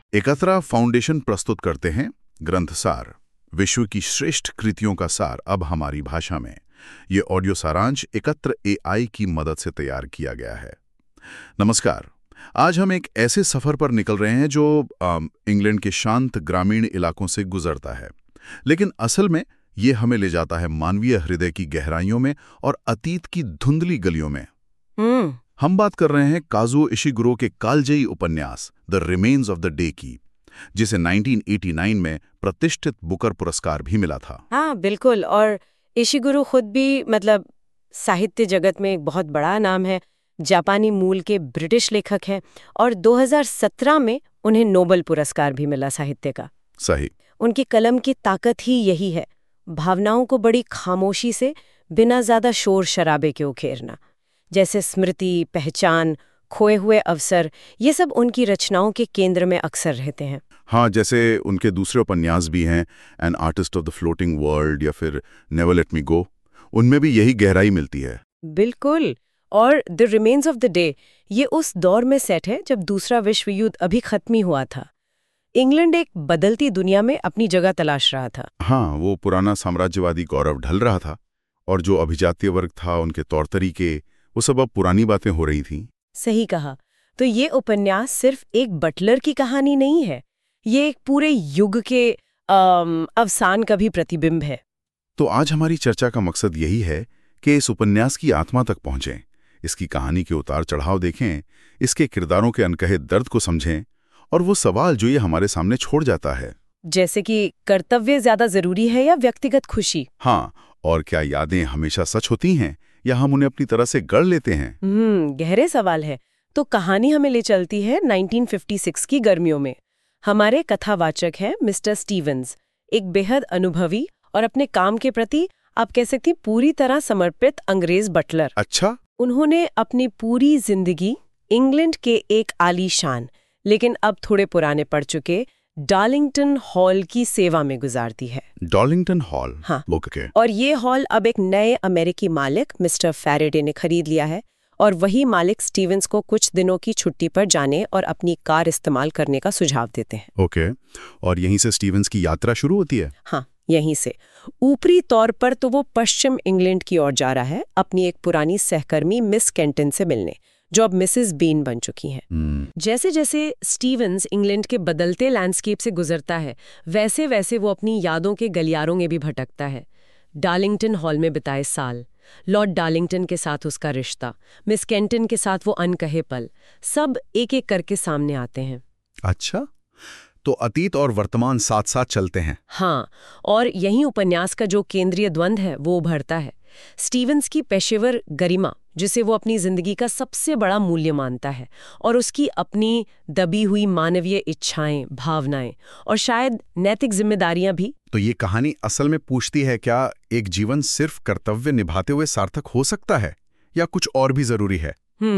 एकत्रा foundation प्रस्तुत करते हैं ग्रंथसार, विश्व की श्रेष्ठ कृतियों का सार अब हमारी भाषा में। ये ऑडियो सारांश एकत्र एआई की मदद से तैयार किया गया है। नमस्कार। आज हम एक ऐसे सफर पर निकल रहे हैं जो इंग्लैंड के शांत ग्रामीण इलाकों से गुजरता है, लेकिन असल में ये हमें ले जाता है मानवीय हृदय की गहराइयों में और अतीत की धुंधली गलियों में। हम बात कर रहे हैं काजुओ इशिगुरो के कालजयी उपन्यास the remains of the Day की, जिसे 1989 में प्रतिष्ठित बुकर पुरस्कार भी मिला था। हाँ बिल्कुल, और इशिगुरो खुद भी साहित्य जगत में एक बहुत बड़ा नाम है। जापानी मूल के ब्रिटिश लेखक हैं और 2017 में उन्हें नोबेल पुरस्कार भी मिला साहित्य का। सही। उनकी कलम की ताकत ही यही है, भावनाओं को बड़ी खामोशी से, बिना ज्यादा शोर शराबे के उकेरना। जैसे स्मृति, पहचान, खोए हुए अवसर, ये सब उनकी रचनाओं के केंद्र में अक्सर रहते हैं। हाँ, जैसे उनके दूसरे उपन्यास भी हैं, an artist of the floating world या फिर नेवर लेट मी गो। उनमें भी यही गहराई मिलती है। बिल्कुल। और the remains of the Day ये उस दौर में सेट है जब दूसरा विश्व युद्ध अभी खत्म ही हुआ था। इंग्लैंड एक बदलती दुनिया में अपनी जगह तलाश रहा था। हाँ, वो पुराना साम्राज्यवादी गौरव ढल रहा था और जो अभिजातीय वर्ग था, उनके तौर तरीके, वो सब अब पुरानी बातें हो रही थीं। सही कहा। तो ये उपन्यास सिर्फ एक बटलर की कहानी नहीं है, ये एक पूरे युग के अवसान का भी प्रतिबिंब है। तो आज हमारी चर्चा का मकसद यही है कि इस उपन्यास की आत्मा तक पहुंचें, इसकी कहानी के उतार चढ़ाव देखें, इसके किरदारों के अनकहे दर्द को समझें और वो सवाल जो ये हमारे सामने छोड़ जाता है, जैसे कि कर्तव्य ज्यादा जरूरी है या व्यक्तिगत खुशी। हाँ, और क्या यादें हमेशा सच होती हैं या हम उन्हें अपनी तरह से गढ़ लेते हैं। गहरे सवाल है। तो कहानी हमें ले चलती है 1956 की गर्मियों में। हमारे कथावाचक हैं मिस्टर स्टीवंस, एक बेहद अनुभवी और अपने काम के प्रति आप कह सकती पूरी तरह समर्पित अंग्रेज बटलर। अच्छा। उन्होंने अपनी पूरी जिंदगी इंग्लैंड के एक आलीशान लेकिन अब थोड़े पुराने पड़ चुके डार्लिंगटन हॉल की सेवा में गुजारती है। Darlington hall? हाँ। ओके। और ये हॉल अब एक नए अमेरिकी मालिक मिस्टर फैराडे ने खरीद लिया है और वही मालिक स्टीवंस को कुछ दिनों की छुट्टी पर जाने और अपनी कार इस्तेमाल करने का सुझाव देते हैं। ओके। और यहीं से स्टीवंस की यात्रा शुरू होती है? हाँ, यहीं से। ऊपरी तौर पर तो वो पश्चिम इंग्लैंड की ओर जा रहा है, अपनी एक पुरानी सहकर्मी मिस केंटन से मिलने, जो अब मिसेस बीन बन चुकी हैं। जैसे जैसे स्टीवंस इंग्लैंड के बदलते लैंडस्केप से गुजरता है, वैसे वैसे वो अपनी यादों के गलियारों में भी भटकता है। डार्लिंगटन हॉल में बिताए साल, लॉर्ड डार्लिंगटन के साथ उसका रिश्ता, मिस केंटन के साथ वो अनकहे पल, सब एक एक करके सामने आते हैं। अच्छा, तो अतीत और वर्तमान साथ साथ चलते हैं। हाँ, और यही उपन्यास का जो केंद्रीय द्वंद्व है वो उभरता है। स्टीवंस की पेशेवर गरिमा, जिसे वो अपनी जिंदगी का सबसे बड़ा मूल्य मानता है, और उसकी अपनी दबी हुई मानवीय इच्छाएं, भावनाएं और शायद नैतिक जिम्मेदारियां भी। तो ये कहानी असल में पूछती है, क्या एक जीवन सिर्फ कर्तव्य निभाते हुए सार्थक हो सकता है या कुछ और भी जरूरी है?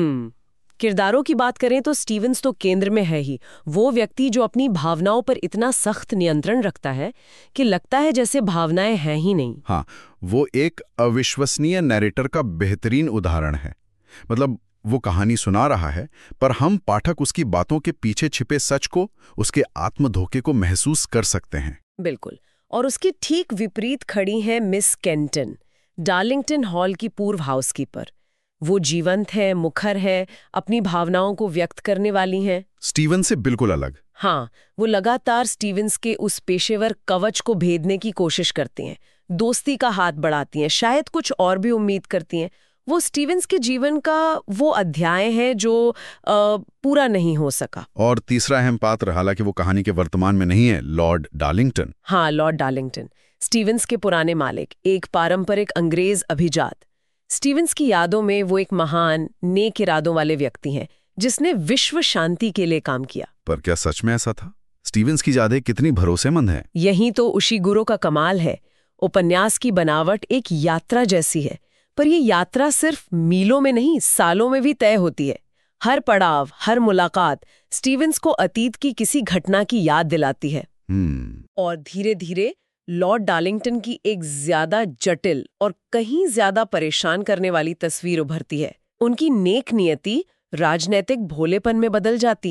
किरदारों की बात करें तो स्टीवंस तो केंद्र में है ही, वो व्यक्ति जो अपनी भावनाओं पर इतना सख्त नियंत्रण रखता है कि लगता है जैसे भावनाएं हैं ही नहीं। हाँ, वो एक अविश्वसनीय नैरेटर का बेहतरीन उदाहरण है। मतलब वो कहानी सुना रहा है, पर हम पाठक उसकी बातों के पीछे छिपे सच को, उसके आत्मधोखे को महसूस कर सकते हैं। बिल्कुल। और उसकी ठीक विपरीत खड़ी है मिस केंटन, डार्लिंगटन हॉल की पूर्व हाउसकीपर। वो जीवंत है, मुखर है, अपनी भावनाओं को व्यक्त करने वाली हैं। स्टीवन से बिल्कुल अलग। हाँ, वो लगातार स्टीवंस के उस पेशेवर कवच को भेदने की कोशिश करती हैं, दोस्ती का हाथ बढ़ाती हैं, शायद कुछ और भी उम्मीद करती हैं। वो स्टीवंस के जीवन का वो अध्याय है जो पूरा नहीं हो सका। और तीसरा अहम पात्र, हालांकि वो कहानी के वर्तमान में नहीं है, लॉर्ड डार्लिंगटन। हाँ, लॉर्ड डार्लिंगटन, स्टीवंस के पुराने मालिक, एक पारंपरिक अंग्रेज अभिजात। स्टीवंस की यादों में वो एक महान, नेक इरादों वाले व्यक्ति हैं जिसने विश्व शांति के लिए काम किया। पर क्या सच में ऐसा था? स्टीवंस की यादें कितनी भरोसेमंद हैं? यही तो इशिगुरो का कमाल है। उपन्यास की बनावट एक यात्रा जैसी है, पर ये यात्रा सिर्फ मीलों में नहीं, सालों में भी तय होती है। हर पड़ाव, हर मुलाकात स्टीवंस को अतीत की किसी घटना की याद दिलाती है। और धीरे धीरे लॉर्ड डार्लिंगटन की एक ज्यादा जटिल और कहीं ज्यादा परेशान करने वाली तस्वीर उभरती है। उनकी नेक नियति राजनैतिक भोलेपन में बदल जाती है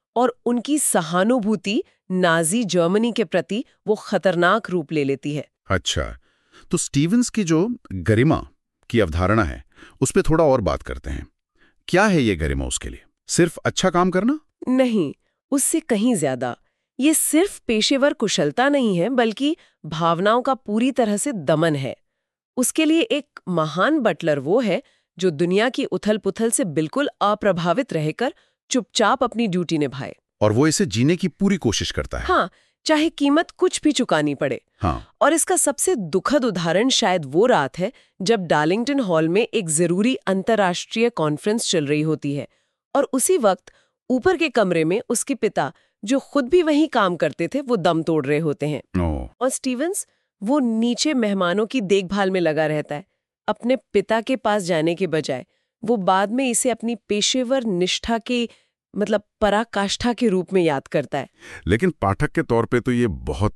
और उनकी सहानुभूति नाजी जर्मनी के प्रति वो खतरनाक रूप ले लेती है। अच्छा, तो स्टीवेंस की जो गरिमा की अवधारणा है उस पे थोड़ा और बात करते हैं। क्या है ये गरिमा उसके लिए? सिर्फ अच्छा काम करना? नहीं, उससे कहीं ज्यादा। ये सिर्फ पेशेवर कुशलता नहीं है, बल्कि भावनाओं का पूरी तरह से दमन है। उसके लिए एक महान बटलर वो है जो दुनिया की उथल-पुथल से बिल्कुल अप्रभावित रहकर चुपचाप अपनी ड्यूटी निभाए। और वो इसे जीने की पूरी कोशिश करता है। हाँ, चाहे कीमत कुछ भी चुकानी पड़े। हाँ। और इसका सबसे दुखद उदाहरण शायद वो रात है जब डार्लिंगटन हॉल में एक जरूरी अंतर्राष्ट्रीय कॉन्फ्रेंस चल रही होती है, और उसी वक्त ऊपर के कमरे में उसके पिता, जो खुद भी वहीं काम करते थे, वो दम तोड़ रहे होते हैं। और स्टीवेंस वो नीचे मेहमानों की देखभाल में लगा रहता है। अपने पिता के पास जाने के बजाय वो बाद में इसे अपनी पेशेवर निष्ठा के पराकाष्ठा के रूप में याद करता है। लेकिन पाठक के तौर पे तो ये बहुत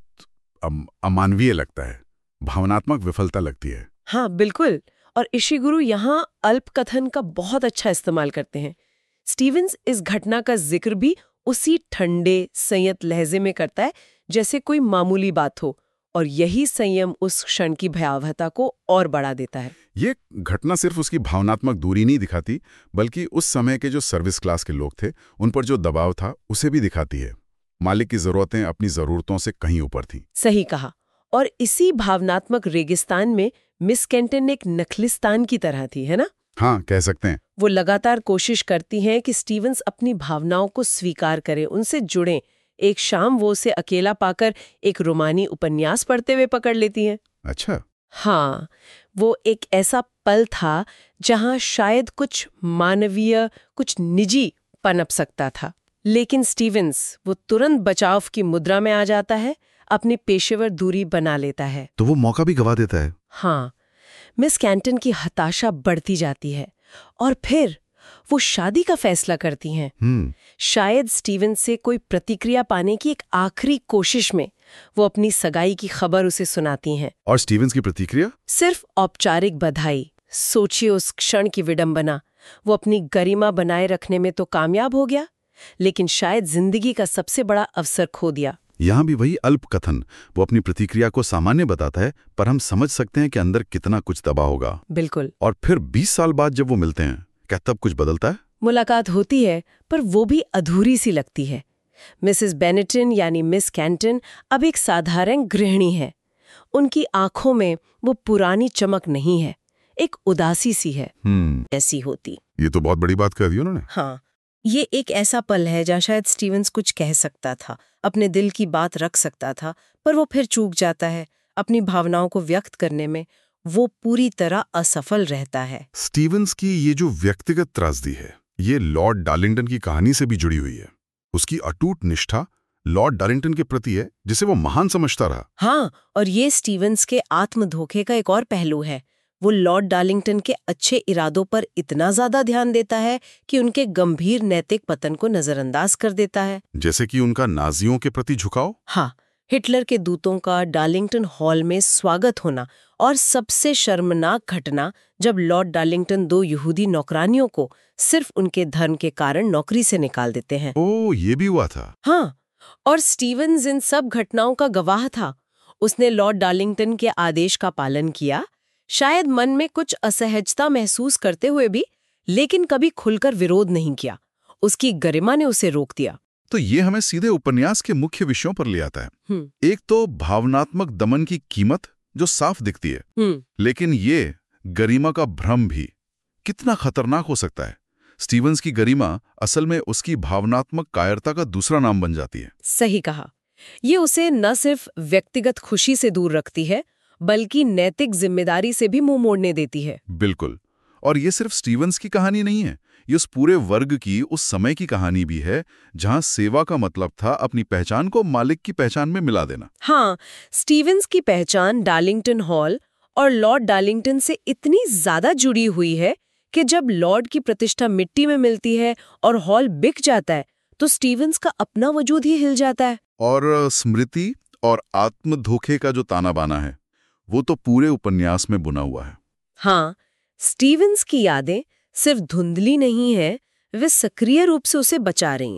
अमानवीय लगता है, भावनात्मक विफलता लगती है। हाँ, बिल्कुल। और इशिगुरु यहाँ अल्पकथन का बहुत अच्छा इस्तेमाल करते हैं। स्टीवेंस इस घटना का जिक्र भी उसी ठंडे, संयत लहजे में करता है जैसे कोई मामूली बात हो, और यही संयम उस क्षण की भयावहता को और बढ़ा देता है। ये घटना सिर्फ उसकी भावनात्मक दूरी नहीं दिखाती, बल्कि उस समय के जो सर्विस क्लास के लोग थे उन पर जो दबाव था उसे भी दिखाती है। मालिक की जरूरतें अपनी जरूरतों से कहीं ऊपर थीं। सही कहा। और इसी भावनात्मक रेगिस्तान में मिस केंटन एक नखलिस्तान की तरह थी, है ना? हाँ, कह सकते हैं। वो लगातार कोशिश करती हैं कि स्टीवेंस अपनी भावनाओं को स्वीकार करे, उनसे जुड़ें। एक शाम वो उसे अकेला पाकर एक रोमानी उपन्यास पढ़ते हुए पकड़ लेती हैं। अच्छा। हाँ, वो एक ऐसा पल था जहां शायद कुछ मानवीय, कुछ निजी पनप सकता था। लेकिन स्टीवेंस वो तुरंत बचाव की मुद्रा में आ जाता है, अपनी पेशेवर दूरी बना लेता है। तो वो मौका भी गवा देता है। हाँ, मिस केंटन की हताशा बढ़ती जाती है और फिर वो शादी का फैसला करती हैं। शायद स्टीवेंस से कोई प्रतिक्रिया पाने की एक आखिरी कोशिश में वो अपनी सगाई की खबर उसे सुनाती हैं। और स्टीवेंस की प्रतिक्रिया? सिर्फ औपचारिक बधाई। सोचिए उस क्षण की विडंबना। वो अपनी गरिमा बनाए रखने में तो कामयाब हो गया, लेकिन शायद जिंदगी का सबसे बड़ा अवसर खो दिया। यहाँ भी वही अल्पकथन, वो अपनी प्रतिक्रिया को सामान्य बताता है, पर हम समझ सकते हैं कि अंदर कितना कुछ दबा होगा। बिल्कुल। और फिर 20 साल बाद जब वो मिलते हैं, क्या तब कुछ बदलता है? मुलाकात होती है, पर वो भी अधूरी सी लगती है। मिसेस बेनेटन यानी मिस केंटन अब एक साधारण गृहिणी है। उनकी आंखों में वो पुरानी चमक नहीं है, एक उदासी सी है ऐसी होती। ये तो बहुत बड़ी बात कह दी उन्होंने। हाँ, ये एक ऐसा पल है जहाँ शायद स्टीवेंस कुछ कह सकता था, अपने दिल की बात रख सकता था, पर वो फिर चूक जाता है। अपनी भावनाओं को व्यक्त करने में वो पूरी तरह असफल रहता है। स्टीवेंस की ये जो व्यक्तिगत त्रासदी है, ये लॉर्ड डार्लिंगटन की कहानी से भी जुड़ी हुई है। उसकी अटूट निष्ठा लॉर्ड डार्लिंगटन के प्रति है, जिसे वो महान समझता रहा। हाँ, और ये स्टीवेंस के आत्मधोखे का एक और पहलू है। वो लॉर्ड डार्लिंगटन के अच्छे इरादों पर इतना ज्यादा ध्यान देता है कि उनके गंभीर नैतिक पतन को नजरअंदाज कर देता है। जैसे कि उनका नाजियों के प्रति झुकाव। हाँ, हिटलर के दूतों का डार्लिंगटन हॉल में स्वागत होना, और सबसे शर्मनाक घटना जब लॉर्ड डार्लिंगटन 2 यहूदी नौकरानियों को सिर्फ उनके धर्म के कारण नौकरी से निकाल देते हैं। ओह, ये भी हुआ था। हाँ, और स्टीवेंस इन सब घटनाओं का गवाह था। उसने लॉर्ड डार्लिंगटन के आदेश का पालन किया, शायद मन में कुछ असहजता महसूस करते हुए भी, लेकिन कभी खुलकर विरोध नहीं किया। उसकी गरिमा ने उसे रोक दिया। तो ये हमें सीधे उपन्यास के मुख्य विषयों पर ले आता है। एक तो भावनात्मक दमन की कीमत जो साफ दिखती है, लेकिन ये गरिमा का भ्रम भी कितना खतरनाक हो सकता है। स्टीवेंस की गरिमा असल में उसकी भावनात्मक कायरता का दूसरा नाम बन जाती है। सही कहा। ये उसे न सिर्फ व्यक्तिगत खुशी से दूर रखती है, बल्कि नैतिक जिम्मेदारी से भी मुंह मोड़ने देती है। बिल्कुल। और ये सिर्फ स्टीवेंस की कहानी नहीं है, ये उस पूरे वर्ग की, उस समय की कहानी भी है जहां सेवा का मतलब था अपनी पहचान को मालिक की पहचान में मिला देना। हाँ, स्टीवेंस की पहचान डार्लिंगटन हॉल और लॉर्ड डार्लिंगटन से इतनी ज्यादा जुड़ी हुई है कि जब लॉर्ड की प्रतिष्ठा मिट्टी में मिलती है और हॉल बिक जाता है, तो स्टीवेंस का अपना वजूद ही हिल जाता है। और स्मृति और आत्मधोखे का जो ताना बाना है, वो तो पूरे उपन्यास में बुना हुआ है। हाँ, स्टीवेंस की यादें सिर्फ धुंधली नहीं है, वे सक्रिय रूप से उसे बचा रही हैं।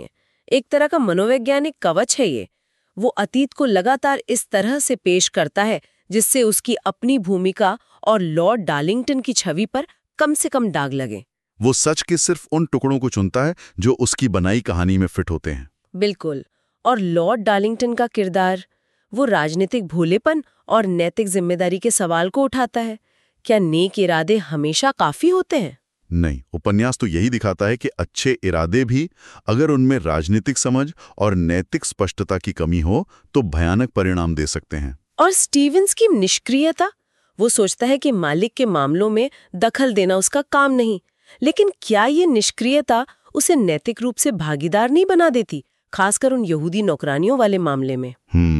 एक तरह का मनोवैज्ञानिक कवच है ये। वो अतीत को लगातार इस तरह से पेश करता है जिससे उसकी अपनी भूमिका और लॉर्ड डार्लिंगटन की छवि पर कम से कम दाग लगे। वो सच के सिर्फ उन टुकड़ों को चुनता है जो उसकी बनाई कहानी में फिट होते हैं। बिल्कुल। और लॉर्ड डार्लिंगटन का किरदार, वो राजनीतिक भोलेपन और नैतिक जिम्मेदारी के सवाल को उठाता है। क्या नेक इरादे हमेशा काफी होते हैं? नहीं, उपन्यास तो यही दिखाता है कि अच्छे इरादे भी अगर उनमें राजनीतिक समझ और नैतिक स्पष्टता की कमी हो तो भयानक परिणाम दे सकते हैं। और स्टीवंस की निष्क्रियता, वो सोचता है कि मालिक के मामलों में दखल देना उसका काम नहीं, लेकिन क्या ये निष्क्रियता उसे नैतिक रूप से भागीदार नहीं बना देती, खासकर उन यहूदी नौकरानियों वाले मामले में?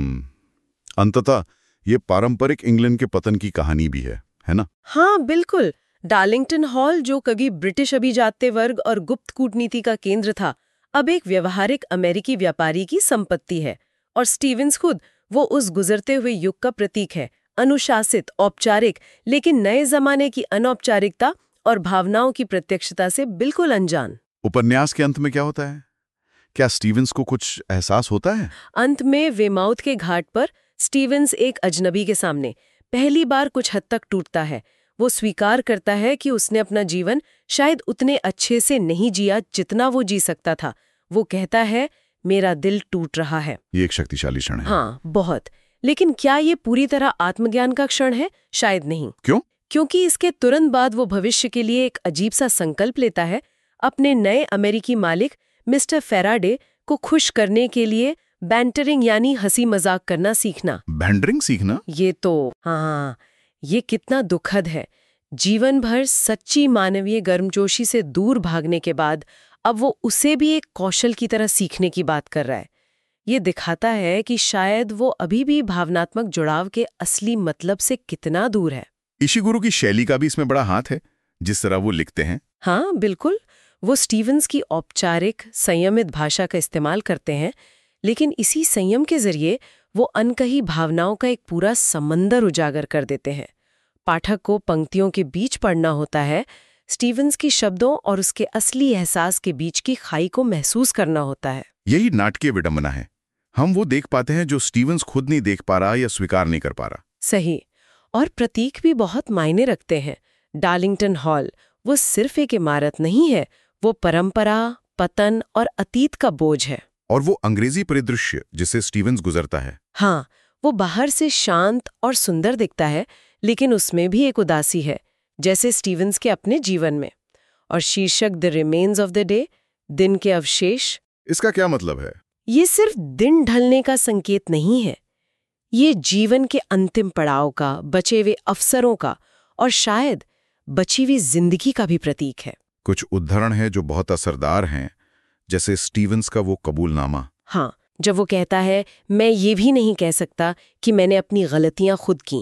अंततः ये पारंपरिक इंग्लैंड के पतन की कहानी भी है ना? हाँ बिल्कुल। डार्लिंगटन हॉल, जो कभी ब्रिटिश अभिजात्य वर्ग और गुप्त कूटनीति का केंद्र था, अब एक व्यवहारिक अमेरिकी व्यापारी की संपत्ति है। और स्टीवंस खुद, वो उस गुजरते हुए युग का प्रतीक है, अनुशासित, औपचारिक, लेकिन नए जमाने की अनौपचारिकता और भावनाओं की प्रत्यक्षता से बिल्कुल अनजान। उपन्यास के अंत में क्या होता है? क्या स्टीवंस को कुछ एहसास होता है? अंत में वेमाउथ के घाट पर स्टीवंस एक अजनबी के सामने पहली बार कुछ हद तक टूटता है। वो स्वीकार करता है कि उसने अपना जीवन शायद उतने अच्छे से नहीं जिया जितना वो जी सकता था। वो कहता है, मेरा दिल टूट रहा है। ये एक शक्तिशाली क्षण है। हाँ, बहुत। लेकिन क्या ये पूरी तरह आत्मज्ञान का क्षण है? शायद नहीं। क्यों? क्योंकि इसके तुरंत बाद वो भविष्य के लिए एक अजीब सा संकल्प लेता है, अपने नए अमेरिकी मालिक मिस्टर फेराडे को खुश करने के लिए बैंटरिंग यानी हंसी मजाक करना सीखना। बैंटरिंग सीखना? ये तो हाँ, ये कितना दुखद है। जीवन भर सच्ची मानवीय गर्मजोशी से दूर भागने के बाद अब वो उसे भी एक कौशल की तरह सीखने की बात कर रहा है। ये दिखाता है कि शायद वो अभी भी भावनात्मक जुड़ाव के असली मतलब से कितना दूर है। इशिगुरु की शैली का भी इसमें बड़ा हाथ है, जिस तरह वो लिखते हैं। हाँ बिल्कुल। वो स्टीवंस की औपचारिक संयमित भाषा का इस्तेमाल करते हैं, लेकिन इसी संयम के जरिए वो अनकही भावनाओं का एक पूरा समंदर उजागर कर देते हैं। पाठक को पंक्तियों के बीच पढ़ना होता है, स्टीवंस की शब्दों और उसके असली एहसास के बीच की खाई को महसूस करना होता है। यही नाटकीय विडंबना है। हम वो देख पाते हैं जो स्टीवंस खुद नहीं देख पा रहा या स्वीकार नहीं कर पा रहा। सही। और प्रतीक भी बहुत मायने रखते हैं। डार्लिंगटन हॉल वो सिर्फ एक इमारत नहीं है, वो परंपरा, पतन और अतीत का बोझ है। और वो अंग्रेजी परिदृश्य जिसे स्टीवंस गुजरता है, हाँ, वो बाहर से शांत और सुंदर दिखता है, लेकिन उसमें भी एक उदासी है, जैसे स्टीवंस के अपने जीवन में। और शीर्षक the remains of the day, दिन के अवशेष। इसका क्या मतलब है? ये सिर्फ दिन ढलने का संकेत नहीं है, ये जीवन के अंतिम पड़ाव का, बचे हुए अवसरों का और शायद बची हुई जिंदगी का भी प्रतीक है। कुछ उदाहरण हैं जो बहुत असरदार हैं, जैसे स्टीवंस का वो कबूलनामा। हाँ, जब वो कहता है, मैं ये भी नहीं कह सकता कि मैंने अपनी गलतियां खुद की।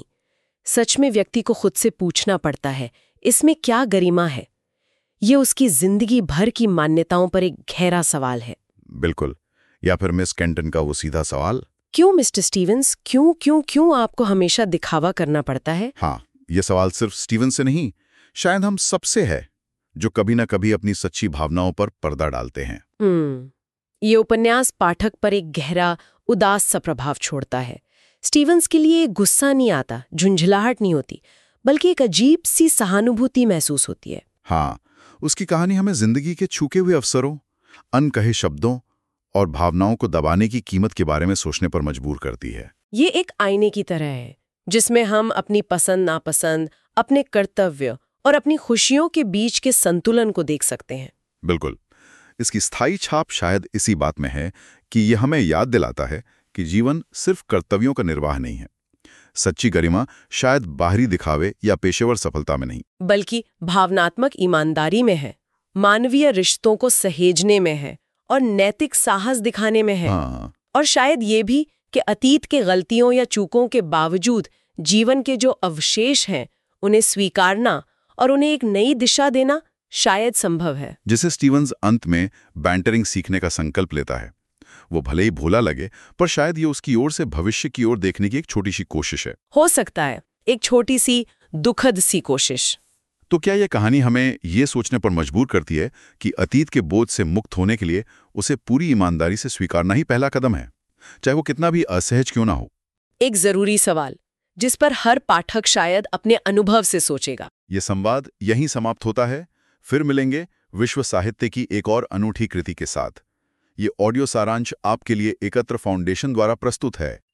सच में व्यक्ति को खुद से पूछना पड़ता है, इसमें क्या गरिमा है? ये उसकी जिंदगी भर की मान्यताओं पर एक गहरा सवाल है। बिल्कुल। या फिर मिस केंटन का वो सीधा सवाल, क्यों मिस्टर स्टीवंस, क्यों क्यों क्यों आपको हमेशा दिखावा करना पड़ता है? हाँ, ये सवाल सिर्फ स्टीवंस से नहीं, शायद हम सबसे है, जो कभी ना कभी अपनी सच्ची भावनाओं पर पर्दा डालते हैं। ये उपन्यास पाठक पर एक गहरा, उदास सा प्रभाव छोड़ता है। स्टीवंस के लिए गुस्सा नहीं आता, झुंझलाहट नहीं होती, बल्कि एक अजीब सी सहानुभूति महसूस होती है। हाँ, उसकी कहानी हमें जिंदगी के छूके हुए अवसरों, अनकहे शब्दों और भावनाओं को दबाने की कीमत के बारे में सोचने पर मजबूर करती है। ये एक आईने की तरह है, जिसमें हम अपनी पसंद नापसंद, अपने कर्तव्य और अपनी खुशियों के बीच के संतुलन को देख सकते हैं। बिल्कुल। इसकी स्थायी छाप शायद इसी बात में है कि यह हमें याद दिलाता है कि जीवन सिर्फ कर्तव्यों का निर्वाह नहीं है। सच्ची गरिमा शायद बाहरी दिखावे या पेशेवर सफलता में नहीं, बल्कि भावनात्मक ईमानदारी में है, मानवीय रिश्तों को सहेजने में है और नैतिक साहस दिखाने में है। हाँ। और शायद ये भी कि अतीत के गलतियों या चूकों के बावजूद जीवन के जो अवशेष हैं, उन्हें स्वीकारना और उन्हें एक नई दिशा देना शायद संभव है। जिसे स्टीवंस अंत में बैंटरिंग सीखने का संकल्प लेता है। वो भले ही भोला लगे, पर शायद ये उसकी ओर से भविष्य की ओर देखने की एक छोटी सी कोशिश है। हो सकता है, एक छोटी सी दुखद सी कोशिश। तो क्या यह कहानी हमें ये सोचने पर मजबूर करती है कि अतीत के बोझ से मुक्त होने के लिए उसे पूरी ईमानदारी से स्वीकारना ही पहला कदम है, चाहे वो कितना भी असहज क्यों ना हो? एक जरूरी सवाल जिस पर हर पाठक शायद अपने अनुभव से सोचेगा। ये संवाद यहीं समाप्त होता है। फिर मिलेंगे विश्व साहित्य की एक और अनूठी कृति के साथ। ये ऑडियो सारांश आपके लिए एकत्र फाउंडेशन द्वारा प्रस्तुत है।